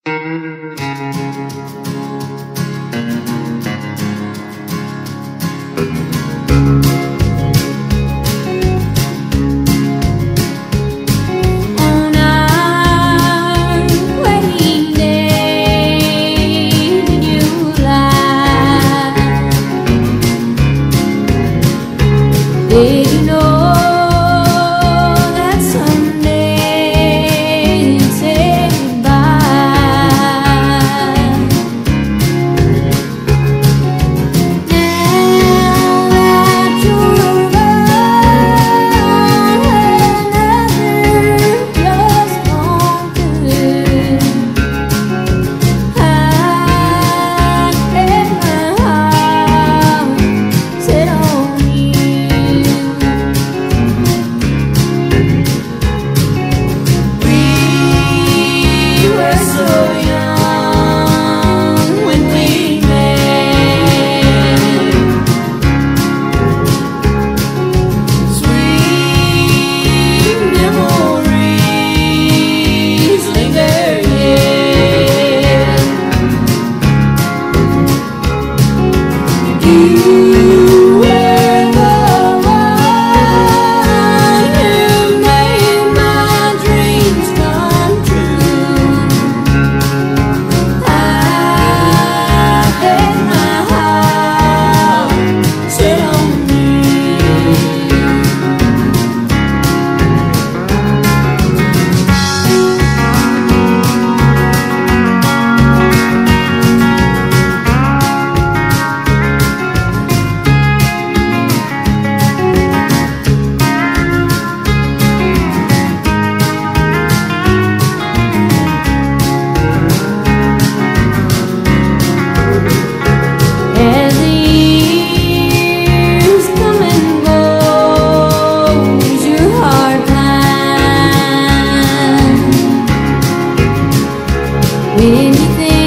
Did you know that someday you'd say goodbye? Now that you're alone, nothing just won't do. I let my heart sit on you. We were so young when we met. Sweet memories linger yet. You were the one who made my dreams come true. I let my heart sit on you. As the years come and go, your heart climbs when you think